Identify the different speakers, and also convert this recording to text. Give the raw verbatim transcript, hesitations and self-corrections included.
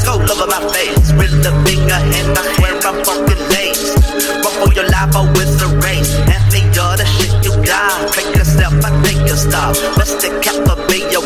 Speaker 1: gold over my face. With the finger in the hair, I'm fucking lace. Run for your life, oh, it's a race. And me, you're the shit you got. Take a step, I take a stop. Bust the cap, be your